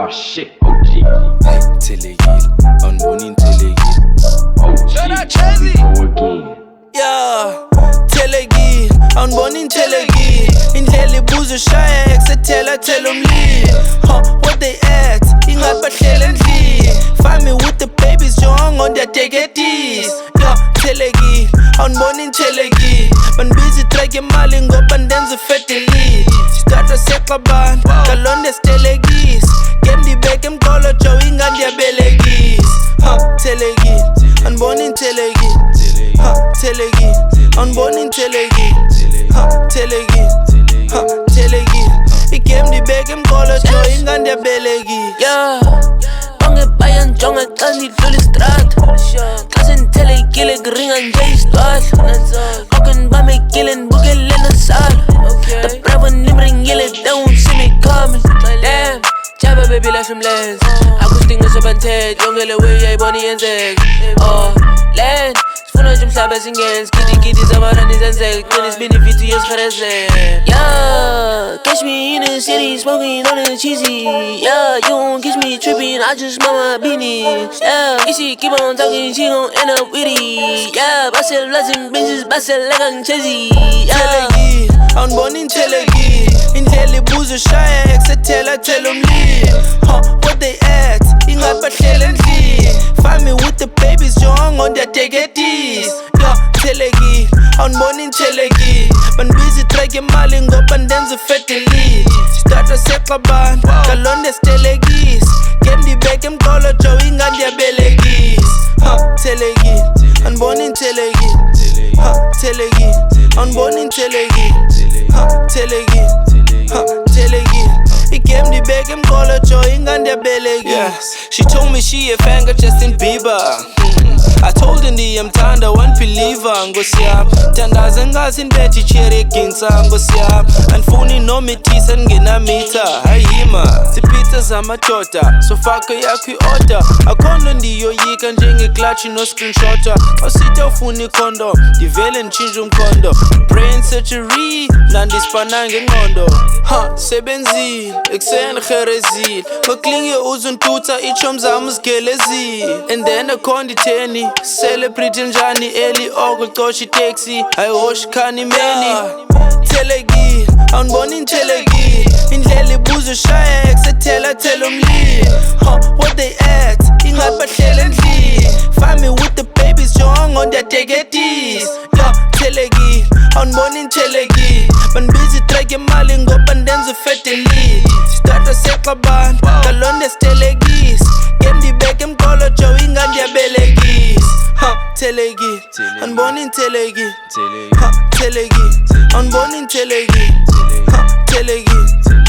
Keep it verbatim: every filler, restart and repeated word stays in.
Oh shit, O G. Hey, Telegil, unborn Telegil. O G, we go again. Yeah, Telegil, unborn Telegil. Indlela ibuzo shaya exetela tell umli. Huh, what they at? Ingat bahlele endlini. Find me with the babies jong on their taketies. Yeah, Telegil, unborn Telegil. Man busy track imali ngoba ndenza feteli. Starter seqaban, kalonde stelegis. Game di back emkolo jo ingandi yabelegis. Huh, Telegil, unborn Telegil. Huh, Telegil, unborn Telegil. Huh, Telegil, huh, Telegil. Igame di back emkolo jo ingandi yabelegis. Yeah, bange bayan jonge xa nidlula istraat. Xa senitelegile kuringa nje isitwala. Okken bamekile ndibukele nosala. The bravo nimringile, they won't see me coming. Damn, jaba baby lash umlenze. Akusidingo sobanthethe, yonke le way uyayibona iyenzeka. Oh, land sifuna nje umhlaba singenzi. Gidigidi zabanani zenzeka, qina isibindi vithi yesigerezela. Yeah, catch me in the city smoking on the cheesy. Yeah, you won't catch me tripping, I just mind my business. Yeah, if she keep on talking, she gon' end up with it. Yeah, basel lazim bitches, basel like I'm cheesy. Yeah, Telegil, unborn Telegil. Indlela ibuzo shaya exetela tell umli. Huh, what they at? Ingat bahlele endlini. Find me with the babies jong on their taketies. Yeah, Telegil, unborn Telegil. Man busy track imali ngoba ndenza feteli. Starter seqaban, kalonde stelegis. Game di back emkolo jo ingandi yabelegis. Huh, Telegil, unborn Telegil. Huh, Telegil, unborn Telegil. Huh, Telegil, huh, Telegil. Igame di back emkolo jo ingandi yabelegis. Yeah, she told me she a fan of Justin Bieber. I told her ndiyamthanda one believer Nkosi yami thandaza ngazi inbethe icherry eginsa Nkosi yami andifuni nomithisa ndingenamitha hayima zipizza zamadoda sofaka yakho i-order akhona ndiyoyika njengeclutch no-screenshotter awusithe ufuna icondom ndivele nditshintshe umkhondo brain surgery nandisipana ngengqondo ha sebenzile ekuseni rherezile ngoklinge uzuntutha iitshomi zam uzigelezile and then akhona itheni celebrate njani eli oko cosha itaxi ayihoshi khani meni Telegil, unborn Telegil. Indlela ibuzo shaya exetela tell umli. Huh, what they at? Ingat bahlele endlini. Find me with the babies jong on their taketies. Yeah, Telegil, unborn Telegil. Man busy track imali ngoba ndenza feteli. Starter seqaban, kalonde stelegis. Game di back emkolo jo ingandi yabelegis. Huh, Telegil, unborn Telegil. Huh, Telegil, unborn Telegil. Huh, Telegil.